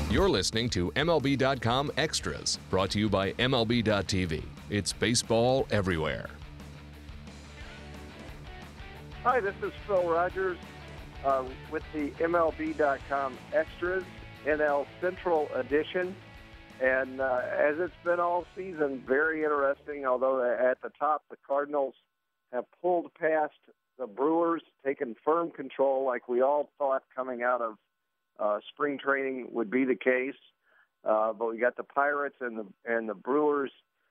You're listening to MLB.com Extras, brought to you by MLB.tv. It's baseball everywhere. Hi, this is Phil Rogers with the MLB.com Extras NL Central Edition. And as it's been all season, very interesting, although at the top the Cardinals have pulled past the Brewers, taken firm control like we all thought coming out of spring training would be the case. But we got the Pirates and the Brewers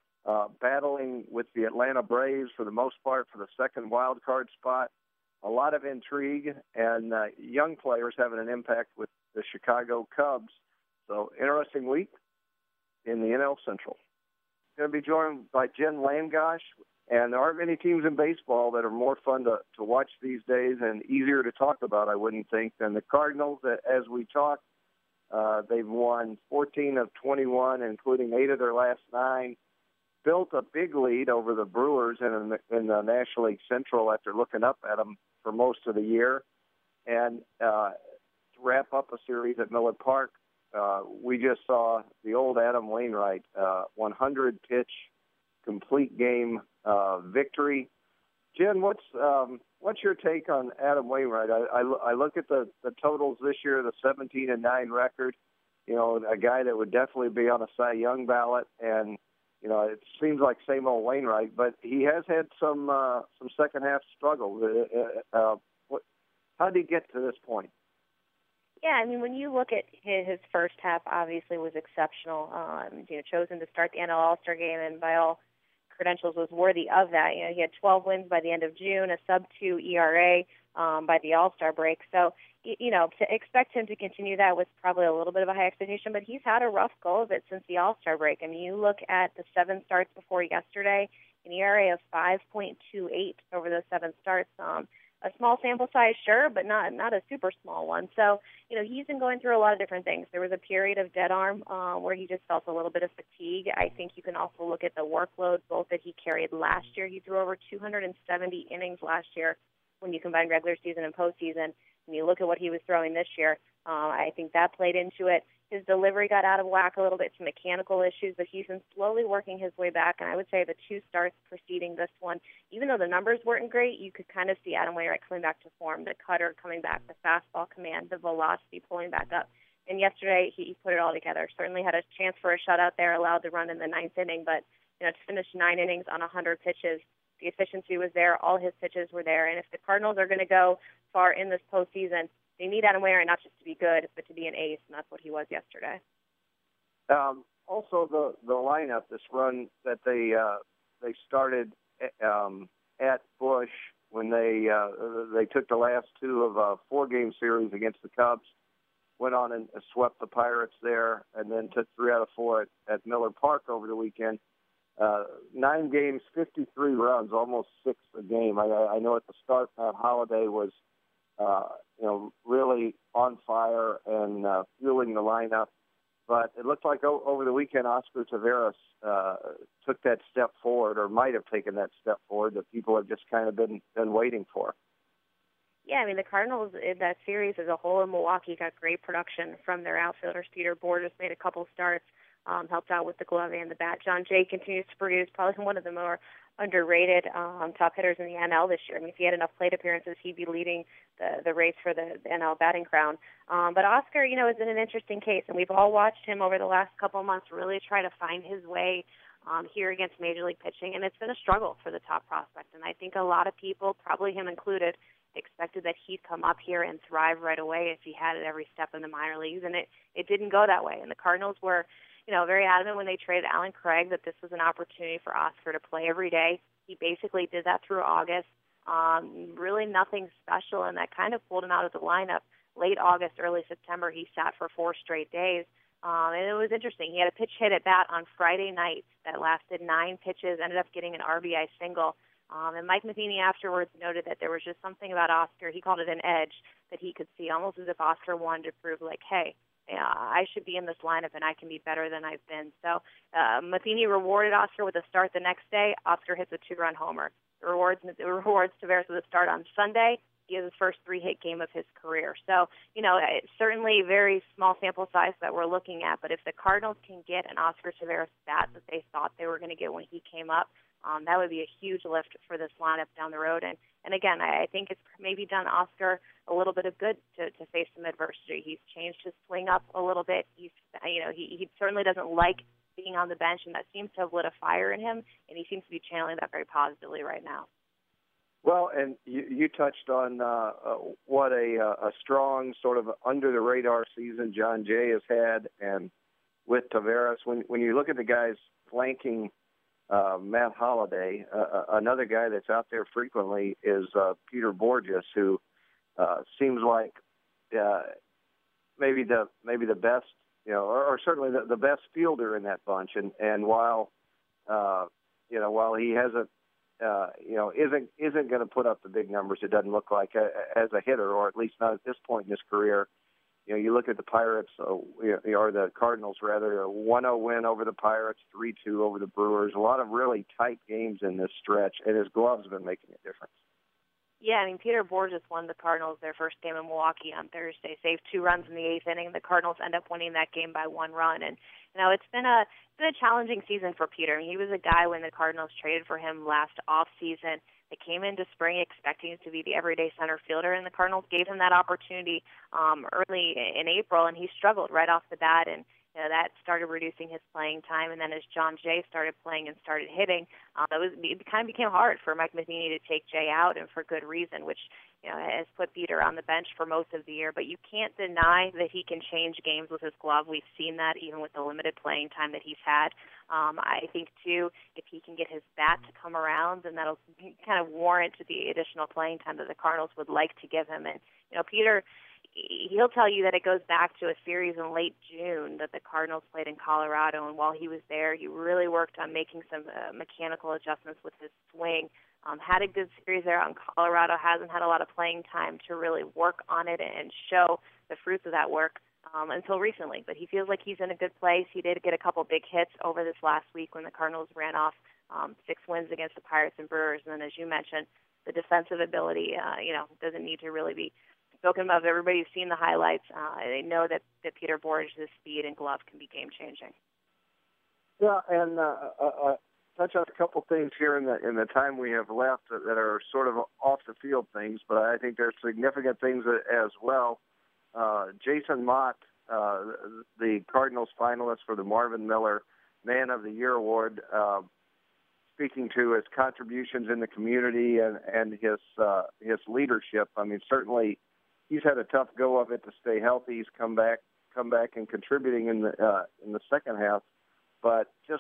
battling with the Atlanta Braves for the most part for the second wild card spot. A lot of intrigue and young players having an impact with the Chicago Cubs. So interesting week in the NL Central. Going to be joined by Jen Langosh, and there aren't many teams in baseball that are more fun to watch these days and easier to talk about, I wouldn't think, than the Cardinals. As we talk, they've won 14 of 21, including 8 of their last 9, built a big lead over the Brewers in the National League Central after looking up at them for most of the year, and to wrap up a series at Miller Park, we just saw the old Adam Wainwright 100-pitch complete game victory. Jen, what's your take on Adam Wainwright? I look at the totals this year, the 17-9 record. You know, a guy that would definitely be on a Cy Young ballot, and you know, it seems like same old Wainwright, but he has had some second half struggles. How did he get to this point? Yeah, I mean, when you look at his first half, obviously was exceptional. Chosen to start the NL All-Star game, and by all credentials was worthy of that. You know, he had 12 wins by the end of June, a sub-2 ERA by the All-Star break. So, you know, to expect him to continue that was probably a little bit of a high expectation, but he's had a rough go of it since the All-Star break. I mean, you look at the 7 starts before yesterday, an ERA of 5.28 over those 7 starts. A small sample size, sure, but not a super small one. So, you know, he's been going through a lot of different things. There was a period of dead arm where he just felt a little bit of fatigue. I think you can also look at the workload, both that he carried last year. He threw over 270 innings last year when you combine regular season and postseason. And you look at what he was throwing this year, I think that played into it. His delivery got out of whack a little bit, some mechanical issues, but he's been slowly working his way back. And I would say the 2 starts preceding this one, even though the numbers weren't great, you could kind of see Adam Wainwright coming back to form, the cutter coming back, the fastball command, the velocity pulling back up. And yesterday he put it all together. Certainly had a chance for a shutout there, allowed the run in the 9th inning, but to finish 9 innings on 100 pitches, the efficiency was there. All his pitches were there. And if the Cardinals are going to go far in this postseason, they need Adam Wainwright not just to be good, but to be an ace, and that's what he was yesterday. Also, the lineup, this run that they started at Busch when they took the last 2 of a 4-game series against the Cubs, went on and swept the Pirates there, and then took 3 out of 4 at Miller Park over the weekend. 9 games, 53 runs, almost 6 a game. I know at the start, Holiday was really on fire and fueling the lineup. But it looked like over the weekend, Oscar Taveras took that step forward, or might have taken that step forward that people have just kind of been waiting for. Yeah, I mean, the Cardinals in that series as a whole in Milwaukee got great production from their outfielders. Peter Bourjos made a couple starts, helped out with the glove and the bat. John Jay continues to produce, probably one of the more underrated top hitters in the NL this year. I mean, if he had enough plate appearances, he'd be leading the race for the NL batting crown. But Oscar, is in an interesting case, and we've all watched him over the last couple of months really try to find his way here against Major League pitching, and it's been a struggle for the top prospect. And I think a lot of people, probably him included, expected that he'd come up here and thrive right away if he had it every step in the minor leagues, and it didn't go that way. And the Cardinals were very adamant when they traded Alan Craig that this was an opportunity for Oscar to play every day. He basically did that through August. Really nothing special, and that kind of pulled him out of the lineup. Late August, early September, he sat for 4 straight days. And it was interesting. He had a pitch hit at bat on Friday night that lasted 9 pitches, ended up getting an RBI single. And Mike Matheny afterwards noted that there was just something about Oscar, he called it an edge, that he could see, almost as if Oscar wanted to prove, like, hey, I should be in this lineup and I can be better than I've been. So Matheny rewarded Oscar with a start the next day. Oscar hits a 2-run homer. The rewards Taveras with a start on Sunday. he has his first 3-hit game of his career. So, it's certainly very small sample size that we're looking at, but if the Cardinals can get an Oscar Taveras bat that they thought they were going to get when he came up, that would be a huge lift for this lineup down the road. And again, I think it's maybe done Oscar a little bit of good to face some adversity. He's changed his swing up a little bit. He certainly doesn't like being on the bench, and that seems to have lit a fire in him, and he seems to be channeling that very positively right now. Well, and you touched on what a strong sort of under-the-radar season John Jay has had, and with Taveras, when you look at the guys flanking Matt Holliday, another guy that's out there frequently is Peter Borges, who seems like maybe the best, or certainly the best fielder in that bunch. And while he hasn't, isn't going to put up the big numbers, it doesn't look like as a hitter, or at least not at this point in his career. You look at the Pirates, or the Cardinals rather, a 1-0 win over the Pirates, 3-2 over the Brewers. A lot of really tight games in this stretch, and his gloves have been making a difference. Yeah, Peter Borges won the Cardinals their first game in Milwaukee on Thursday, saved 2 runs in the 8th inning. The Cardinals end up winning that game by 1 run. And, it's been a challenging season for Peter. He was a guy when the Cardinals traded for him last offseason. They came into spring expecting him to be the everyday center fielder, and the Cardinals gave him that opportunity early in April, and he struggled right off the bat, and that started reducing his playing time. And then as John Jay started playing and started hitting, it kind of became hard for Mike Matheny to take Jay out, and for good reason, which has put Peter on the bench for most of the year. But you can't deny that he can change games with his glove. We've seen that even with the limited playing time that he's had. I think, too, if he can get his bat to come around, then that'll kind of warrant the additional playing time that the Cardinals would like to give him. And, Peter, he'll tell you that it goes back to a series in late June that the Cardinals played in Colorado, and while he was there, he really worked on making some mechanical adjustments with his swing. Had a good series there out in Colorado, hasn't had a lot of playing time to really work on it and show the fruits of that work until recently. But he feels like he's in a good place. He did get a couple big hits over this last week when the Cardinals ran off 6 wins against the Pirates and Brewers. And then, as you mentioned, the defensive ability, doesn't need to really be spoken of. Everybody's seen the highlights. They know that Peter Borges' speed and glove can be game-changing. Yeah, and touch on a couple things here in the time we have left that are sort of off-the-field things, but I think there's significant things as well. Jason Mott, the Cardinals finalist for the Marvin Miller Man of the Year Award, speaking to his contributions in the community and his leadership. Certainly he's had a tough go of it to stay healthy. He's come back and contributing in the second half. But just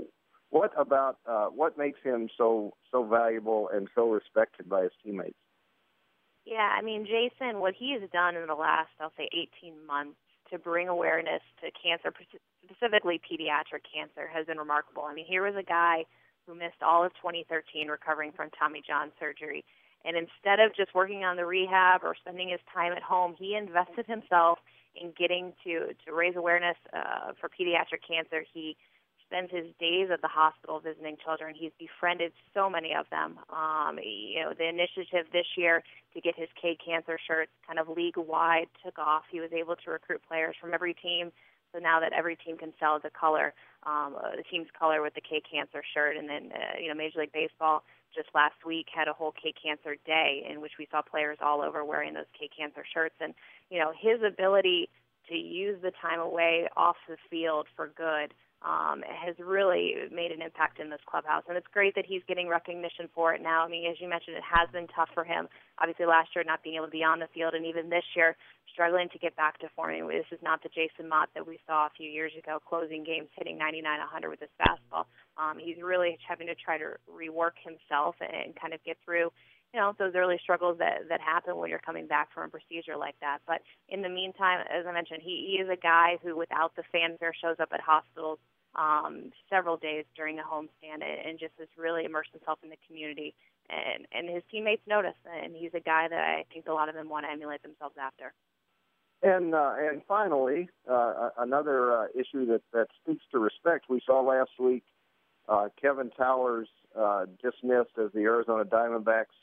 what makes him so valuable and so respected by his teammates? Yeah, Jason, what he has done in the last, I'll say, 18 months to bring awareness to cancer, specifically pediatric cancer, has been remarkable. Here was a guy who missed all of 2013 recovering from Tommy John surgery. And instead of just working on the rehab or spending his time at home, he invested himself in getting to raise awareness for pediatric cancer. He spends his days at the hospital visiting children. He's befriended so many of them. The initiative this year to get his K Cancer shirts kind of league-wide took off. He was able to recruit players from every team. So now that every team can sell the color, the team's color with the K Cancer shirt. And then, Major League Baseball just last week had a whole K Cancer day in which we saw players all over wearing those K Cancer shirts. And, his ability to use the time away off the field for good has really made an impact in this clubhouse. And it's great that he's getting recognition for it now. As you mentioned, it has been tough for him. Obviously, last year not being able to be on the field, and even this year struggling to get back to form. This is not the Jason Mott that we saw a few years ago, closing games, hitting 99-100 with his fastball. He's really having to try to rework himself and kind of get through those early struggles that happen when you're coming back from a procedure like that. But in the meantime, as I mentioned, he is a guy who, without the fanfare, shows up at hospitals several days during a homestand and just has really immersed himself in the community. And his teammates notice, and he's a guy that I think a lot of them want to emulate themselves after. And finally, another issue that speaks to respect. We saw last week Kevin Towers dismissed as the Arizona Diamondbacks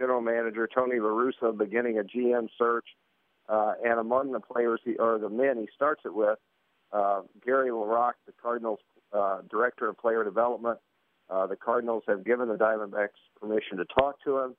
general manager Tony La Russa beginning a GM search, and among the players or the men he starts it with, Gary LaRocque, the Cardinals director of player development. The Cardinals have given the Diamondbacks permission to talk to him.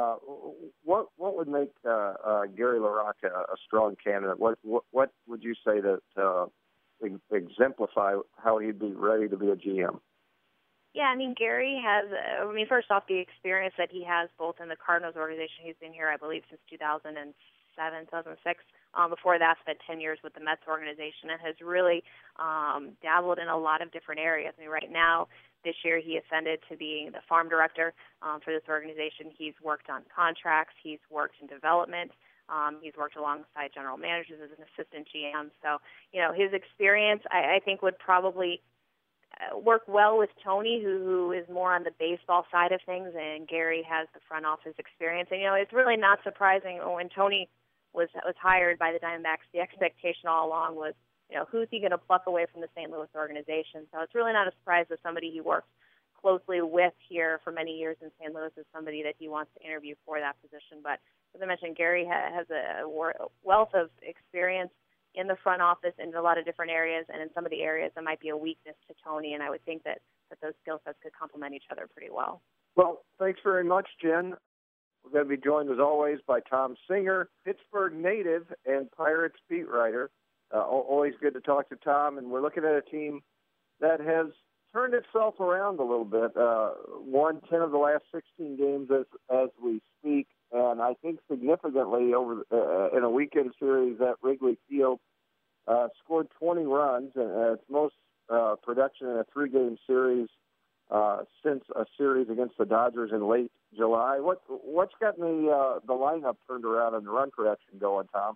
What would make Gary LaRocque a strong candidate? What would you say that exemplify how he'd be ready to be a GM? Yeah, I mean, Gary has, first off, the experience that he has both in the Cardinals organization. He's been here, I believe, since 2007, 2006. Before that, spent 10 years with the Mets organization and has really dabbled in a lot of different areas. I mean, right now, this year, he ascended to being the farm director for this organization. He's worked on contracts. He's worked in development. He's worked alongside general managers as an assistant GM. So, his experience, I think, would probably work well with Tony, who is more on the baseball side of things, and Gary has the front office experience. And, it's really not surprising when Tony was hired by the Diamondbacks, the expectation all along was, who's he going to pluck away from the St. Louis organization? So it's really not a surprise that somebody he worked closely with here for many years in St. Louis is somebody that he wants to interview for that position. But as I mentioned, Gary has a wealth of experience in the front office in a lot of different areas, and in some of the areas that might be a weakness to Tony, and I would think that those skill sets could complement each other pretty well. Well, thanks very much, Jen. We're going to be joined, as always, by Tom Singer, Pittsburgh native and Pirates beat writer. Always good to talk to Tom, and we're looking at a team that has turned itself around a little bit, won 10 of the last 16 games as we speak, and I think significantly over in a weekend series at Wrigley Field, scored 20 runs, and its most production in a three-game series since a series against the Dodgers in late July. What's gotten the lineup turned around and the run production going, Tom?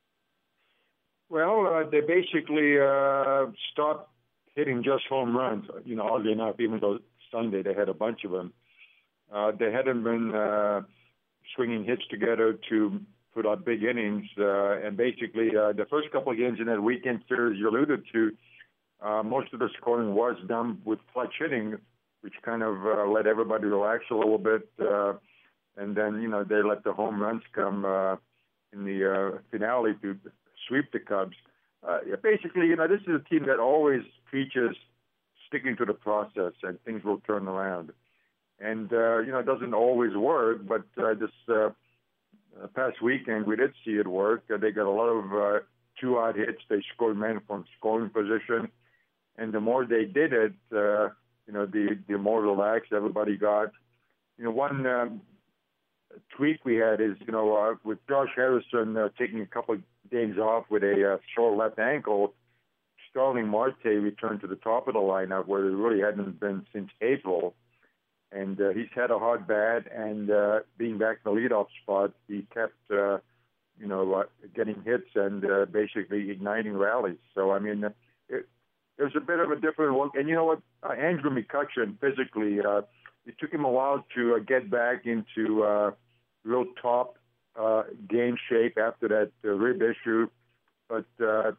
Well, they basically stopped hitting just home runs. Oddly enough, even though Sunday they had a bunch of them, they hadn't been swinging hits together to put out big innings. And basically, the first couple of games in that weekend series you alluded to, most of the scoring was done with clutch hitting, which kind of let everybody relax a little bit. And then, they let the home runs come in the finale to sweep the Cubs. Basically, this is a team that always preaches sticking to the process and things will turn around. And, it doesn't always work, but this past weekend we did see it work. They got a lot of two-out hits. They scored men from scoring position. And the more they did it, the more relaxed everybody got. One tweak we had is, with Josh Harrison taking a couple of games off with a sore left ankle, Starling Marte returned to the top of the lineup where he really hadn't been since April. And he's had a hard bat, and being back in the leadoff spot, he kept, getting hits and basically igniting rallies. So, there's a bit of a different look. And you know what? Andrew McCutchen, physically, it took him a while to get back into real top game shape after that rib issue. But the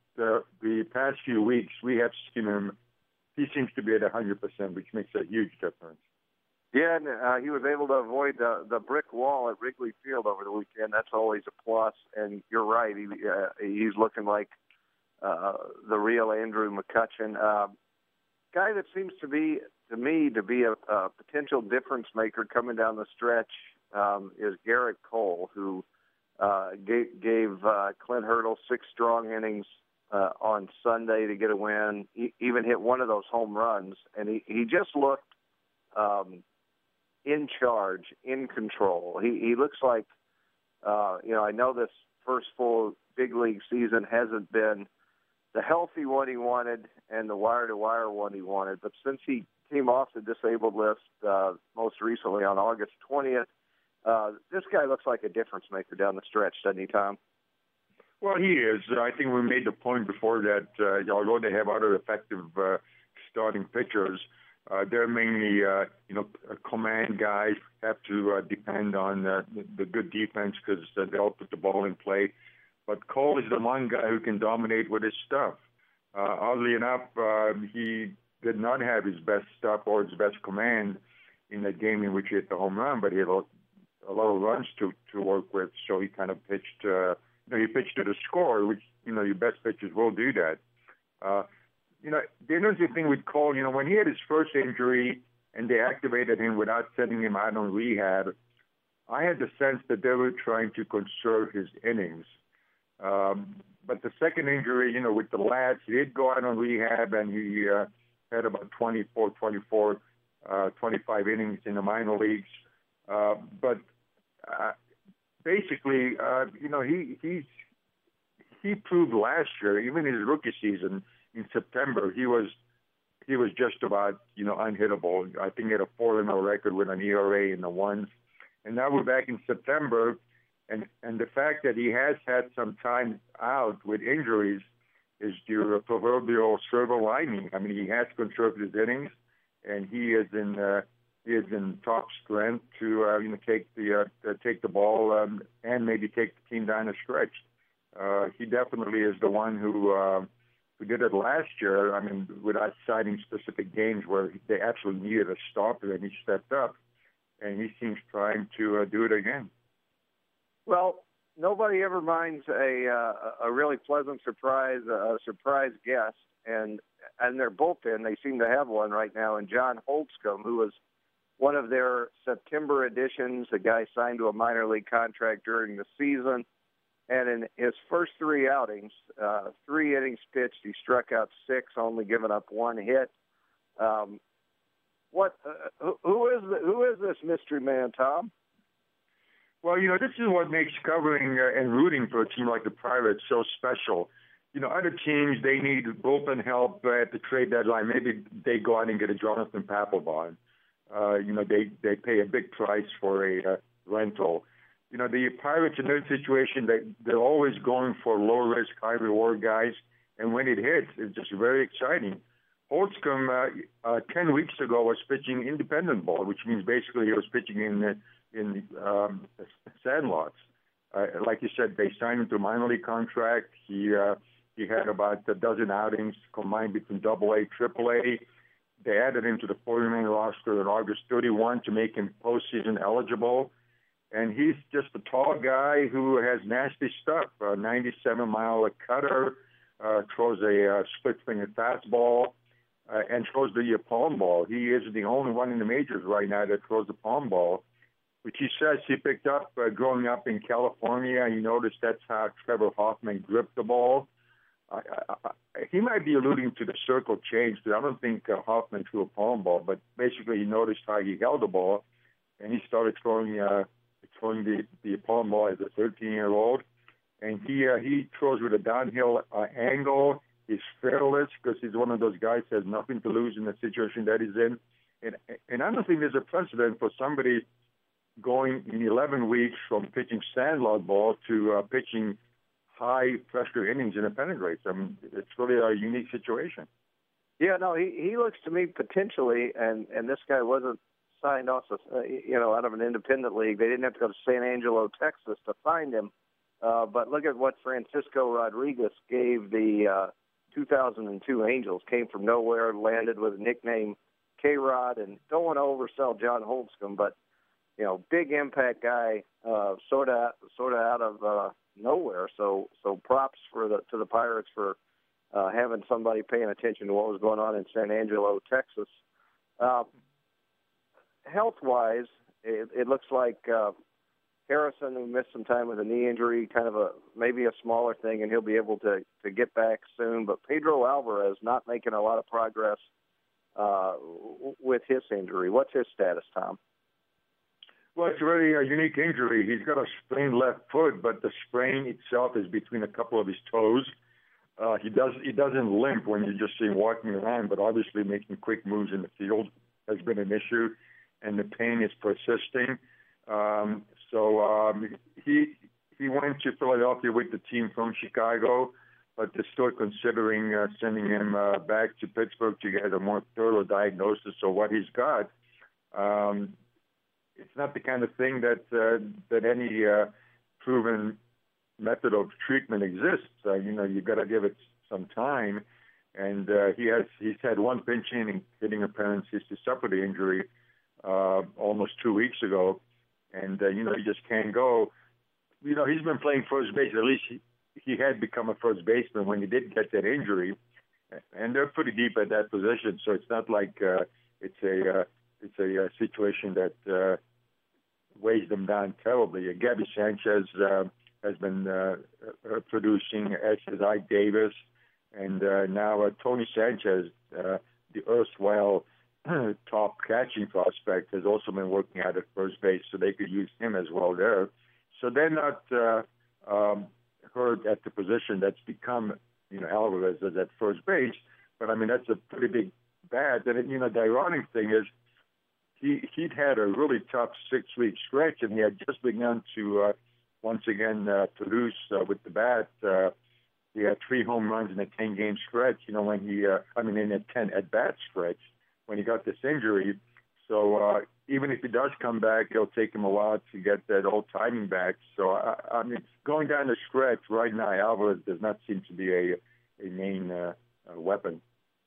past few weeks, we have seen him. He seems to be at 100%, which makes a huge difference. Yeah, and he was able to avoid the brick wall at Wrigley Field over the weekend. That's always a plus. And you're right. He's looking like the real Andrew McCutchen. Guy that seems to me to be a potential difference maker coming down the stretch is Garrett Cole, who gave Clint Hurdle 6 strong innings on Sunday to get a win. He even hit one of those home runs, and he just looked in charge, in control. He looks like, I know this first full big league season hasn't been the healthy one he wanted and the wire-to-wire one he wanted, but since he came off the disabled list most recently on August 20th, this guy looks like a difference maker down the stretch, doesn't he, Tom? Well, he is. I think we made the point before that although they have other effective starting pitchers, they're mainly, command guys, have to depend on the good defense because they'll put the ball in play. But Cole is the one guy who can dominate with his stuff. Oddly enough, he did not have his best stuff or his best command in that game in which he hit the home run, but he had a a lot of runs to work with. So he kind of pitched. He pitched to the score, which your best pitchers will do that. The interesting thing with Cole, when he had his first injury and they activated him without sending him out on rehab, I had the sense that they were trying to conserve his innings. But the second injury, with the lads, he did go out on rehab and he had about 25 innings in the minor leagues. But basically, he proved last year, even in his rookie season in September, he was just about unhittable. I think he had a 4-0 record with an ERA in the ones. And now we're back in September, and the fact that he has had some time out with injuries is your proverbial silver lining. I mean, he has conserved his innings, and he is in top strength to take the ball and maybe take the team down a stretch. He definitely is the one who did it last year. I mean, without citing specific games where they actually needed a stopper and he stepped up, and he seems trying to do it again. Well, nobody ever minds a really pleasant surprise, a surprise guest, and their bullpen, they seem to have one right now, and John Holtzcomb, who was one of their September additions. The guy signed to a minor league contract during the season. And in his first 3 outings, 3 innings pitched, he struck out 6, only giving up 1 hit. Who is this mystery man, Tom? Well, this is what makes covering and rooting for a team like the Pirates so special. Other teams, they need bullpen help at the trade deadline. Maybe they go out and get a Jonathan Papelbon. They pay a big price for a rental. The Pirates in their situation, they're always going for low-risk, high-reward guys, and when it hits, it's just very exciting. Holtzcomb, 10 weeks ago, was pitching independent ball, which means basically he was pitching in sandlots. Like you said, they signed him to a minor league contract. He had about a dozen outings combined between AA, AAA. They added him to the 40-man roster on August 31 to make him postseason eligible. And he's just a tall guy who has nasty stuff, 97-mile cutter, throws a split-finger fastball, and throws the palm ball. He is the only one in the majors right now that throws the palm ball, which he says he picked up growing up in California. He noticed that's how Trevor Hoffman gripped the ball. He might be alluding to the circle change. I don't think Hoffman threw a palm ball, but basically he noticed how he held the ball, and he started throwing the palm ball as a 13-year-old. And he throws with a downhill angle. He's fearless because he's one of those guys that has nothing to lose in the situation that he's in. And I don't think there's a precedent for somebody going in 11 weeks from pitching sandlot ball to pitching high-pressure innings in a pennant race. I mean, it's really a unique situation. Yeah, no, he looks to me potentially, and this guy wasn't signed off, out of an independent league. They didn't have to go to San Angelo, Texas to find him. But look at what Francisco Rodriguez gave the 2002 Angels. Came from nowhere, landed with a nickname K-Rod, and don't want to oversell John Holtzcomb, but big impact guy, sort of out of nowhere. So props to the Pirates for having somebody paying attention to what was going on in San Angelo, Texas. Health-wise, it looks like Harrison, who missed some time with a knee injury, kind of maybe a smaller thing, and he'll be able to get back soon. But Pedro Alvarez not making a lot of progress with his injury. What's his status, Tom? Well, it's really a unique injury. He's got a sprained left foot, but the sprain itself is between a couple of his toes. He doesn't limp when you just see him walking around, but obviously making quick moves in the field has been an issue, and the pain is persisting. So he went to Philadelphia with the team from Chicago, but they're still considering sending him back to Pittsburgh to get a more thorough diagnosis of what he's got. It's not the kind of thing that any proven method of treatment exists. You've got to give it some time. And he's had one pinch hitting appearance. He suffered the injury almost 2 weeks ago, and you just can't go. He's been playing first base. At least he had become a first baseman when he did get that injury, and they're pretty deep at that position. So it's not like it's a situation that weighs them down terribly. Gabby Sanchez has been producing, as has Ike Davis, and now Tony Sanchez, the erstwhile top catching prospect, has also been working out at first base, so they could use him as well there. So they're not hurt at the position that's become, Alvarez is at first base. But, I mean, that's a pretty big bat. And, the ironic thing is he'd had a really tough 6-week stretch, and he had just begun to once again produce with the bat. He had 3 home runs in a 10-game stretch, when he, in a 10 at-bat stretch when he got this injury. So even if he does come back, it'll take him a while to get that old timing back. So, going down the stretch right now, Alvarez does not seem to be a main weapon.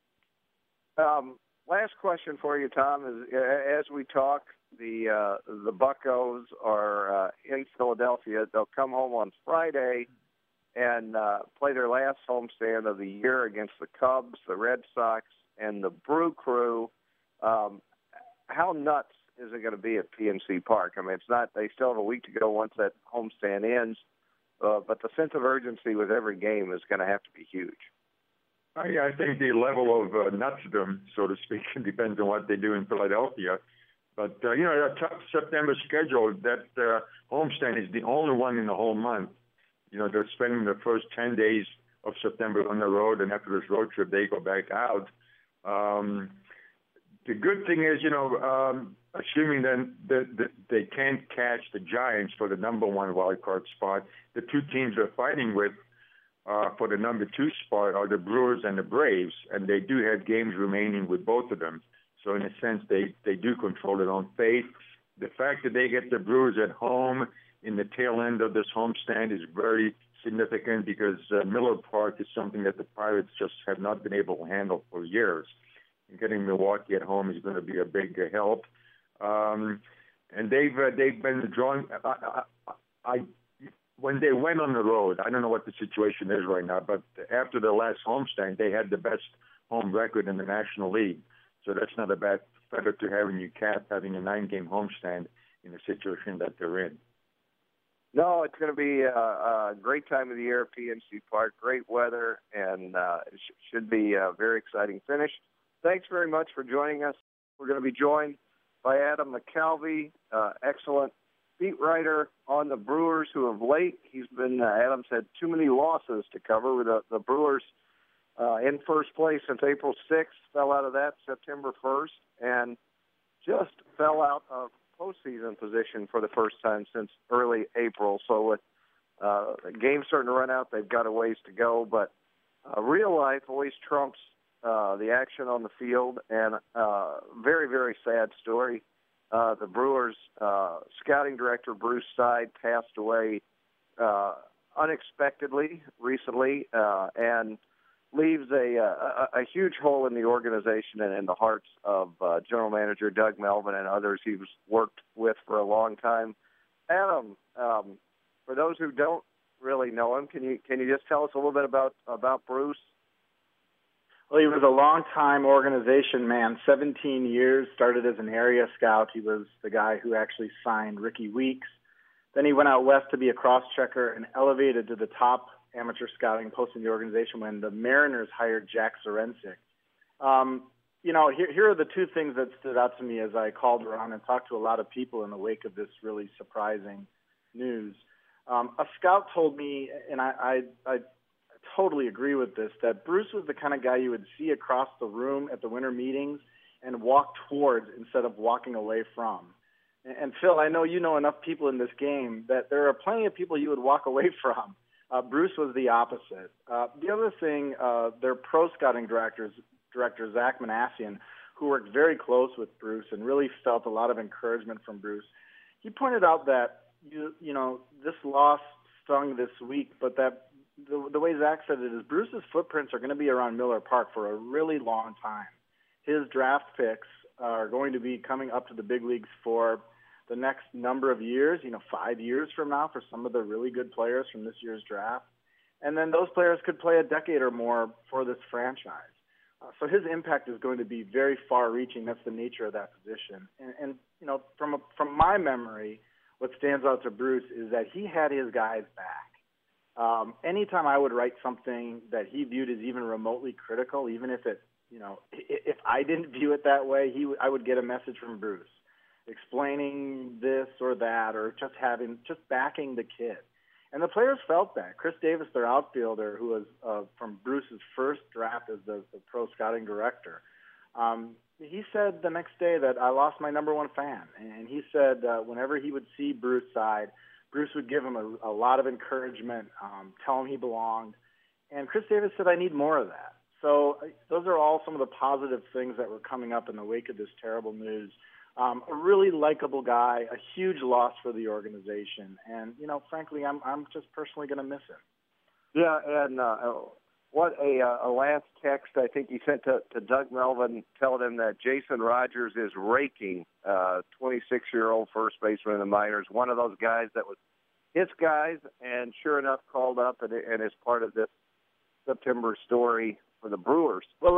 Last question for you, Tom, is as we talk, the Buccos are in Philadelphia. They'll come home on Friday and play their last homestand of the year against the Cubs, the Red Sox, and the Brew Crew. How nuts is it going to be at PNC Park? I mean, it's not. They still have a week to go once that homestand ends, but the sense of urgency with every game is going to have to be huge. I think the level of nutsdom, so to speak, depends on what they do in Philadelphia. But, a tough September schedule, that homestand is the only one in the whole month. They're spending the first 10 days of September on the road, and after this road trip, they go back out. The good thing is, assuming then that they can't catch the Giants for the number 1 wild card spot, the 2 teams they're fighting with for the number 2 spot are the Brewers and the Braves, and they do have games remaining with both of them. So in a sense, they do control their own fate. The fact that they get the Brewers at home in the tail end of this homestand is very significant because Miller Park is something that the Pirates just have not been able to handle for years. And getting Milwaukee at home is going to be a big help. And they've been drawing. When they went on the road, I don't know what the situation is right now, but after the last homestand, they had the best home record in the National League. So that's not a bad feather to have in your cap, having a 9-game homestand in the situation that they're in. No, it's going to be a great time of the year at PNC Park. Great weather, and it should be a very exciting finish. Thanks very much for joining us. We're going to be joined by Adam McCalvy, excellent beat writer on the Brewers, who of late Adam's had too many losses to cover with the Brewers in first place since April 6th, fell out of that September 1st, and just fell out of postseason position for the first time since early April. So with the game starting to run out, they've got a ways to go, but real life always trumps the action on the field, and very, very sad story. The Brewers scouting director, Bruce Side, passed away unexpectedly recently, and leaves a huge hole in the organization and in the hearts of general manager Doug Melvin and others he's worked with for a long time. Adam, for those who don't really know him, can you just tell us a little bit about Bruce? Well, he was a long-time organization man, 17 years, started as an area scout. He was the guy who actually signed Ricky Weeks. Then he went out west to be a cross-checker and elevated to the top amateur scouting post in the organization when the Mariners hired Jack Zarancic. Here are the 2 things that stood out to me as I called around and talked to a lot of people in the wake of this really surprising news. A scout told me, and I totally agree with this, that Bruce was the kind of guy you would see across the room at the winter meetings and walk towards instead of walking away from. And Phil, I know you know enough people in this game that there are plenty of people you would walk away from. Bruce was the opposite. The other thing, their pro scouting director, Zach Manassian, who worked very close with Bruce and really felt a lot of encouragement from Bruce, he pointed out that, this loss stung this week, but that the way Zach said it is Bruce's footprints are going to be around Miller Park for a really long time. His draft picks are going to be coming up to the big leagues for the next number of years, 5 years from now for some of the really good players from this year's draft. And then those players could play a decade or more for this franchise. So his impact is going to be very far-reaching. That's the nature of that position. And from my memory, what stands out to Bruce is that he had his guys back. Anytime I would write something that he viewed as even remotely critical, even if it, if I didn't view it that way, I would get a message from Bruce explaining this or that, or just backing the kid. And the players felt that. Chris Davis, their outfielder, who was from Bruce's first draft as the pro scouting director, he said the next day that I lost my number one fan. And he said whenever he would see Bruce's side, Bruce would give him a lot of encouragement, tell him he belonged. And Chris Davis said, I need more of that. So those are all some of the positive things that were coming up in the wake of this terrible news. A really likable guy, a huge loss for the organization. And, frankly, I'm just personally going to miss him. Yeah, and what a last text I think he sent to Doug Melvin telling him that Jason Rogers is raking 26-year-old first baseman in the minors, one of those guys that was his guys, and sure enough called up and is part of this September story for the Brewers. Well,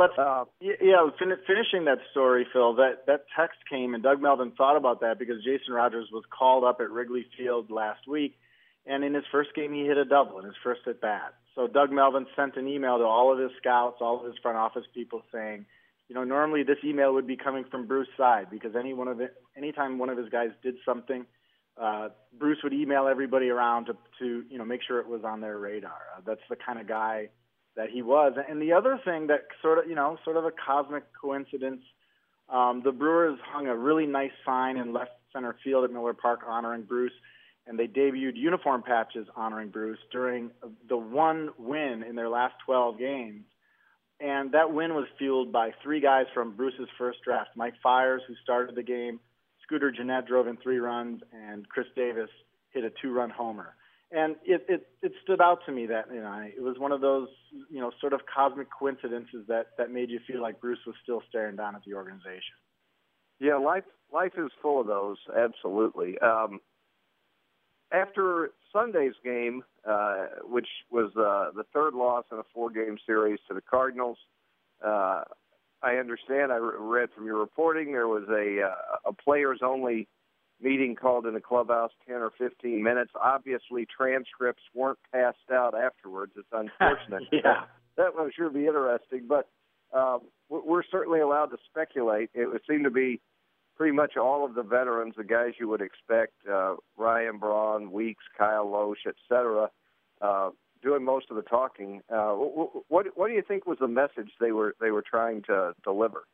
finishing that story, Phil, that text came, and Doug Melvin thought about that because Jason Rogers was called up at Wrigley Field last week, and in his first game he hit a double in his first at bat. So Doug Melvin sent an email to all of his scouts, all of his front office people saying, normally this email would be coming from Bruce's side because anytime one of his guys did something, Bruce would email everybody around to make sure it was on their radar. That's the kind of guy that he was. And the other thing that sort of a cosmic coincidence, the Brewers hung a really nice sign in left center field at Miller Park honoring Bruce, and they debuted uniform patches honoring Bruce during the one win in their last 12 games. And that win was fueled by three guys from Bruce's first draft, Mike Fiers, who started the game, Scooter Gennett drove in 3 runs, and Chris Davis hit a 2-run homer. And it stood out to me that it was one of those sort of cosmic coincidences that made you feel like Bruce was still staring down at the organization. Yeah, life is full of those, absolutely. After Sunday's game, which was the third loss in a 4-game series to the Cardinals, I understand, I read from your reporting, there was a players-only meeting called in the clubhouse, 10 or 15 minutes. Obviously, transcripts weren't passed out afterwards. It's unfortunate. Yeah. That would sure be interesting. But we're certainly allowed to speculate. It would seem to be pretty much all of the veterans, the guys you would expect, Ryan Braun, Weeks, Kyle Loesch, et cetera, doing most of the talking. What do you think was the message they were trying to deliver?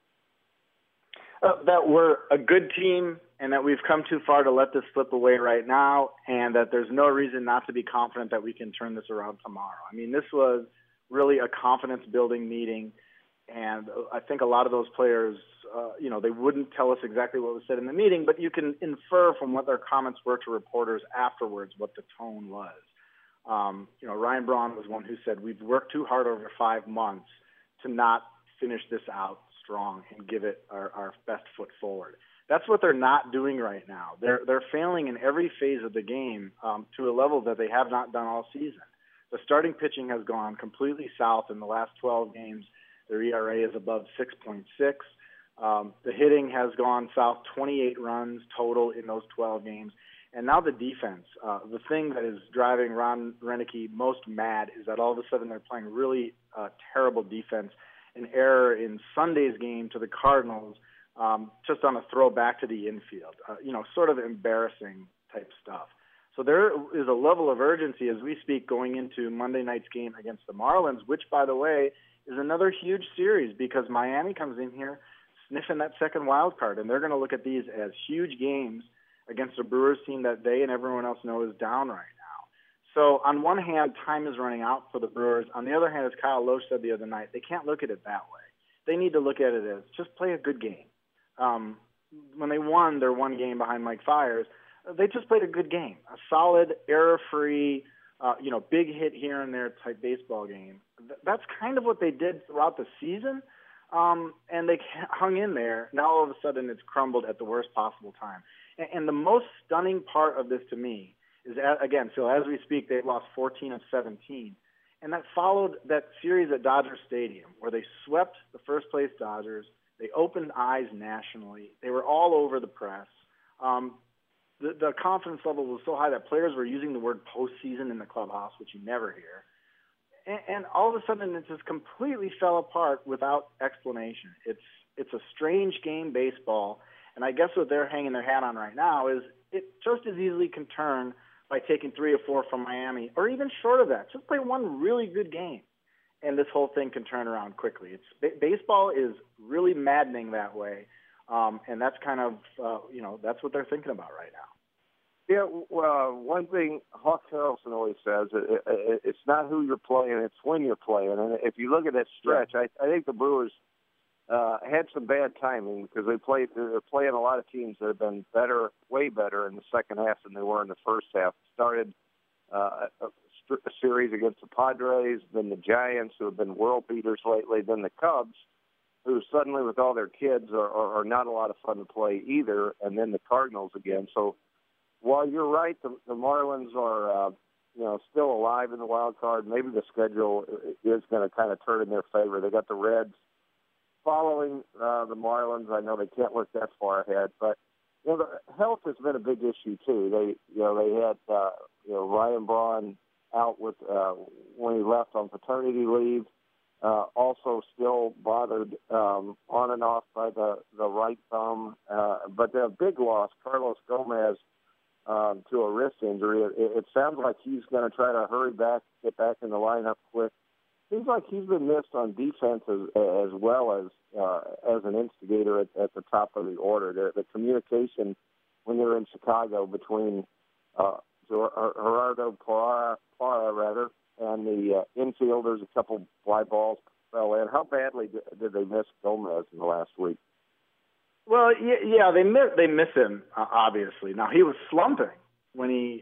That we're a good team and that we've come too far to let this slip away right now, and that there's no reason not to be confident that we can turn this around tomorrow. I mean, this was really a confidence-building meeting, and I think a lot of those players, they wouldn't tell us exactly what was said in the meeting, but you can infer from what their comments were to reporters afterwards what the tone was. Ryan Braun was one who said, we've worked too hard over 5 months to not finish this out strong and give it our best foot forward. That's what they're not doing right now. They're failing in every phase of the game to a level that they have not done all season. The starting pitching has gone completely south in the last 12 games. Their ERA is above 6.6. The hitting has gone south 28 runs total in those 12 games. And now the defense. The thing that is driving Ron Renicky most mad is that all of a sudden they're playing really terrible defense. An error in Sunday's game to the Cardinals, just on a throw back to the infield, sort of embarrassing type stuff. So there is a level of urgency as we speak going into Monday night's game against the Marlins, which, by the way, is another huge series because Miami comes in here sniffing that second wild card, and they're going to look at these as huge games against a Brewers team that they and everyone else know is down right now. So on one hand, time is running out for the Brewers. On the other hand, as Kyle Loesch said the other night, they can't look at it that way. They need to look at it as just play a good game. When they won their one game behind Mike Fiers, they just played a good game, a solid, error-free, big hit here and there type baseball game. That's kind of what they did throughout the season, and they hung in there. Now all of a sudden it's crumbled at the worst possible time. And the most stunning part of this to me is, again, Phil, as we speak, they've lost 14 of 17. And that followed that series at Dodger Stadium where they swept the first-place Dodgers. They opened eyes nationally. They were all over the press. The confidence level was so high that players were using the word postseason in the clubhouse, which you never hear. And all of a sudden, it just completely fell apart without explanation. It's a strange game, baseball, and I guess what they're hanging their hat on right now is it just as easily can turn by taking 3 or 4 from Miami, or even short of that. Just play one really good game, and this whole thing can turn around quickly. Baseball is really maddening that way, and that's kind of that's what they're thinking about right now. Yeah, well, one thing Hawk Harrelson always says, it's not who you're playing, it's when you're playing. And if you look at that stretch, I think the Brewers had some bad timing because they're playing a lot of teams that have been better, way better in the second half than they were in the first half. Started a series against the Padres, then the Giants, who have been world beaters lately, then the Cubs, who suddenly with all their kids are not a lot of fun to play either, and then the Cardinals again. So while you're right, the Marlins are still alive in the wild card. Maybe the schedule is going to kind of turn in their favor. They got the Reds following the Marlins. I know they can't look that far ahead, but the health has been a big issue too. They had Ryan Braun out with when he left on paternity leave. Also still bothered on and off by the right thumb. But the big loss, Carlos Gomez, to a wrist injury. It sounds like he's going to try to hurry back, get back in the lineup quick. Seems like he's been missed on defense as well as an instigator at the top of the order. The communication when they're in Chicago between Gerardo Parra and the infielders, a couple fly balls fell in. How badly did they miss Gomez in the last week? Well, yeah, they miss him obviously. Now he was slumping when he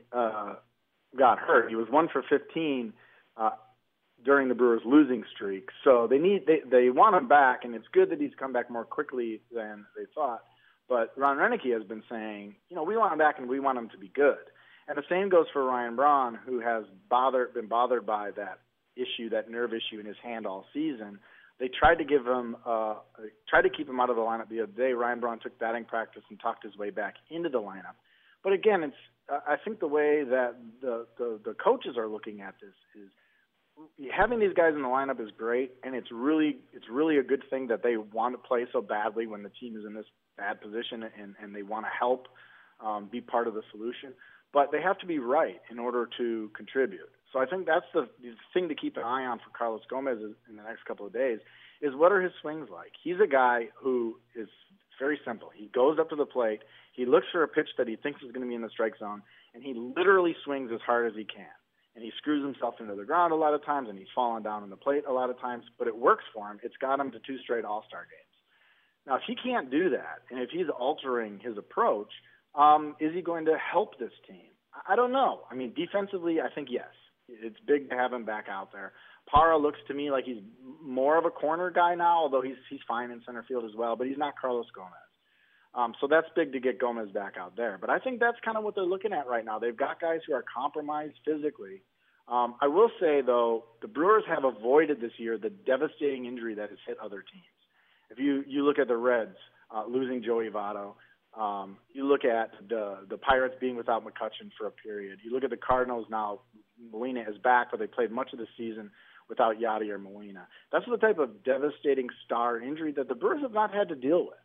got hurt. He was 1 for 15 during the Brewers' losing streak. So they want him back, and it's good that he's come back more quickly than they thought. But Ron Renneke has been saying, we want him back and we want him to be good. And the same goes for Ryan Braun, who has been bothered by that nerve issue in his hand all season. They tried to keep him out of the lineup the other day. Ryan Braun took batting practice and talked his way back into the lineup. But again, I think the way that the coaches are looking at this is having these guys in the lineup is great, and it's really a good thing that they want to play so badly when the team is in this bad position and they want to help be part of the solution. But they have to be right in order to contribute. So I think that's the thing to keep an eye on for Carlos Gomez in the next couple of days is what are his swings like. He's a guy who is very simple. He goes up to the plate, he looks for a pitch that he thinks is going to be in the strike zone, and he literally swings as hard as he can. And he screws himself into the ground a lot of times, and he's fallen down on the plate a lot of times, but it works for him. It's got him to 2 straight All-Star games. Now, if he can't do that, and if he's altering his approach, is he going to help this team? I don't know. I mean, defensively, I think yes. It's big to have him back out there. Parra looks to me like he's more of a corner guy now, although he's fine in center field as well, but he's not Carlos Gomez. So that's big to get Gomez back out there. But I think that's kind of what they're looking at right now. They've got guys who are compromised physically. I will say, though, the Brewers have avoided this year the devastating injury that has hit other teams. If you look at the Reds losing Joey Votto, you look at the Pirates being without McCutchen for a period. You look at the Cardinals now. Molina is back, but they played much of the season without Yadier Molina. That's the type of devastating star injury that the Brewers have not had to deal with.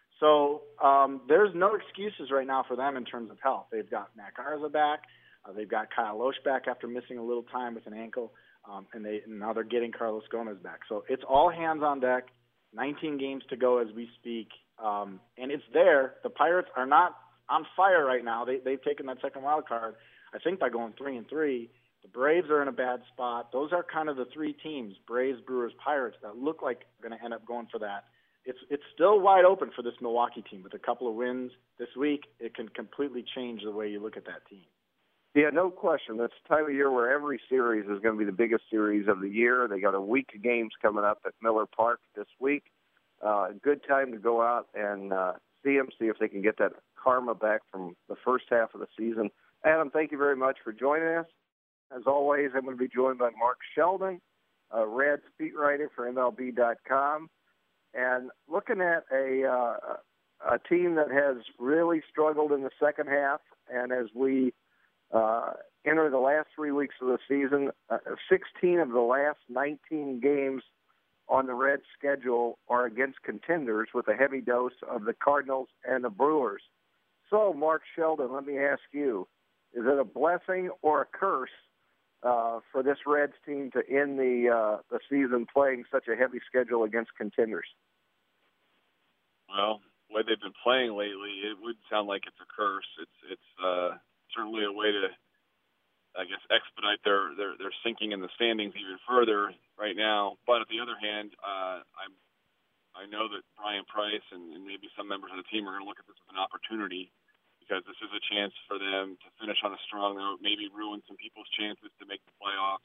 So there's no excuses right now for them in terms of health. They've got Matt Garza back. They've got Kyle Lohse back after missing a little time with an ankle, and now they're getting Carlos Gomez back. So it's all hands on deck. 19 games to go as we speak, and it's there. The Pirates are not on fire right now. They've taken that second wild card, I think, by going 3-3. The Braves are in a bad spot. Those are kind of the 3 teams, Braves, Brewers, Pirates, that look like they're going to end up going for that. It's still wide open for this Milwaukee team. With a couple of wins this week, it can completely change the way you look at that team. Yeah, no question. That's the time of year where every series is going to be the biggest series of the year. They got a week of games coming up at Miller Park this week. Good time to go out and see them, see if they can get that karma back from the first half of the season. Adam, thank you very much for joining us. As always, I'm going to be joined by Mark Sheldon, Reds beat writer for MLB.com, and looking at a team that has really struggled in the second half, and as we enter the last 3 weeks of the season, 16 of the last 19 games on the Reds schedule are against contenders with a heavy dose of the Cardinals and the Brewers. So, Mark Sheldon, let me ask you, is it a blessing or a curse for this Reds team to end the season playing such a heavy schedule against contenders? Well, the way they've been playing lately, it would sound like it's a curse. It's certainly a way to, I guess, expedite their sinking in the standings even further right now. But on the other hand, I know that Brian Price and maybe some members of the team are going to look at this as an opportunity, because this is a chance for them to finish on a strong note, maybe ruin some people's chances to make the playoffs,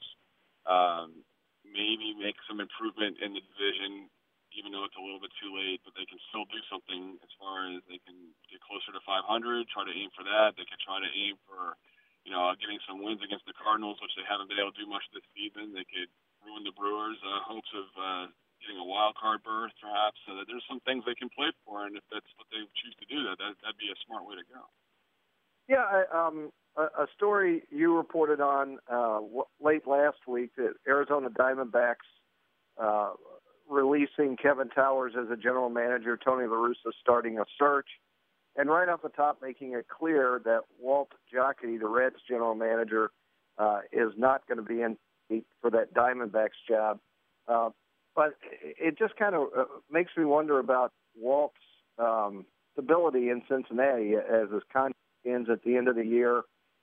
maybe make some improvement in the division, even though it's a little bit too late, but they can still do something as far as they can get closer to 500, try to aim for that. They can try to aim for, getting some wins against the Cardinals, which they haven't been able to do much this season. They could ruin the Brewers' hopes of getting a wild card berth, perhaps. So there's some things they can play for, and if that's what they choose to do, that'd be a smart way to go. Yeah, a story you reported on late last week that Arizona Diamondbacks releasing Kevin Towers as a general manager, Tony La Russa starting a search, and right off the top making it clear that Walt Jocketty, the Reds general manager, is not going to be in for that Diamondbacks job. But it just kind of makes me wonder about Walt's stability in Cincinnati as his contract ends at the end of the year.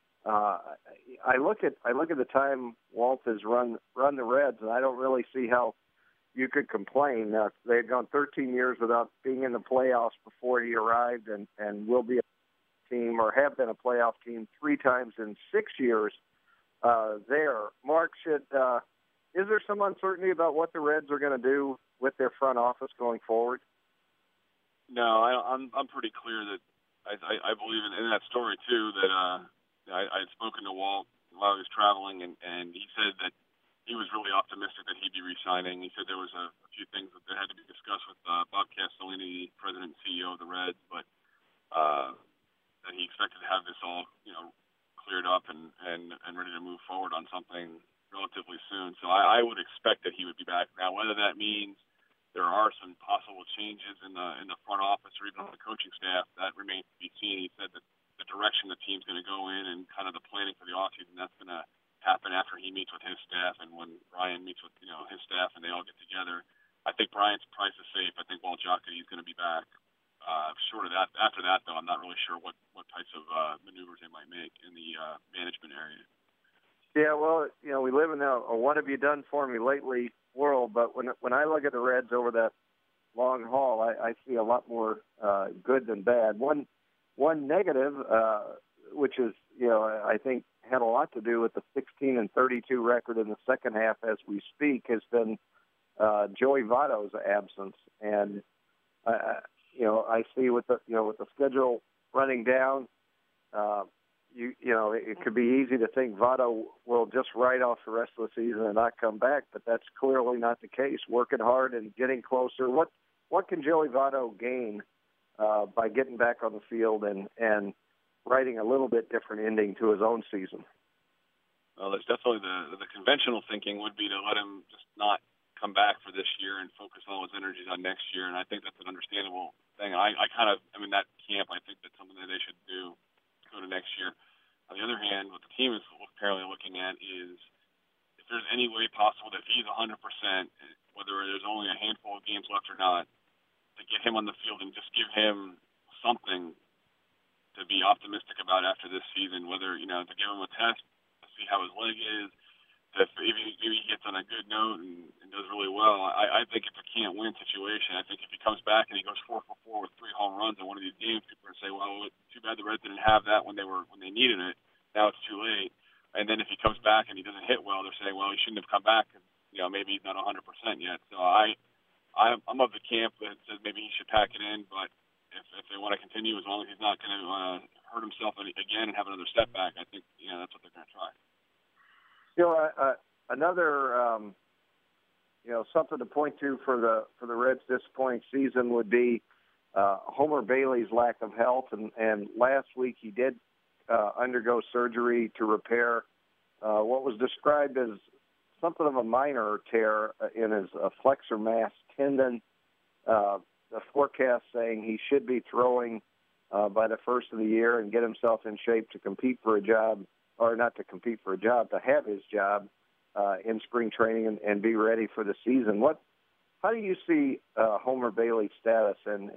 I look at the time Walt has run the Reds, and I don't really see how you could complain. They had gone 13 years without being in the playoffs before he arrived, and will be a team, or have been a playoff team 3 times in 6 years there. Mark, is there some uncertainty about what the Reds are going to do with their front office going forward? No, I'm pretty clear that I believe in that story too. That I had spoken to Walt while he was traveling, and he said that he was really optimistic that he'd be re-signing. He said there was a few things that had to be discussed with Bob Castellini, president and CEO of the Reds, but that he expected to have this all cleared up and ready to move forward on something relatively soon. So I would expect that he would be back. Now, whether that means there are some possible changes in the front office or even on the coaching staff, that remains to be seen. He said that the direction the team's going to go in and kind of the planning for the offseason, that's going to happen after he meets with his staff and when Brian meets with his staff and they all get together. I think Brian's price is safe. I think Walt Jocketty is going to be back. Short of that, after that, though, I'm not really sure what types of maneuvers they might make in the management area. Yeah, well, we live in a what have you done for me lately world, but when I look at the Reds over that long haul, I see a lot more good than bad. One negative, which is, I think had a lot to do with the 16-32 record in the second half as we speak, has been Joey Votto's absence. And I see with the schedule running down, it could be easy to think Votto will just write off the rest of the season and not come back, but that's clearly not the case. Working hard and getting closer. What can Joey Votto gain by getting back on the field and writing a little bit different ending to his own season? Well, there's definitely the conventional thinking would be to let him just not come back for this year and focus all his energies on next year, and I think that's an understandable thing. I'm in that camp. I think that's something that they should do, go to next year. On the other hand, what the team is apparently looking at is if there's any way possible that he's 100%, whether there's only a handful of games left or not, to get him on the field and just give him something to be optimistic about after this season, whether, to give him a test, to see how his leg is, if maybe he gets on a good note and does really well. I think it's a can't-win situation. I think if he comes back and he goes 4 for 4 with 3 home runs in one of these games, people are going to say, well, too bad the Reds didn't have that when they needed it. Now it's too late. And then if he comes back and he doesn't hit well, they're saying, well, he shouldn't have come back because, maybe he's not 100% yet. So I'm of the camp that says maybe he should pack it in, but if they want to continue, as long as he's not going to hurt himself again and have another setback, I think that's what they're going to try. Another something to point to for the Reds' disappointing season would be Homer Bailey's lack of health, and last week he did undergo surgery to repair what was described as something of a minor tear in his flexor mass tendon. The forecast saying he should be throwing by the first of the year and get himself in shape to compete for a job, or not to compete for a job, to have his job in spring training and be ready for the season. How do you see Homer Bailey's status, and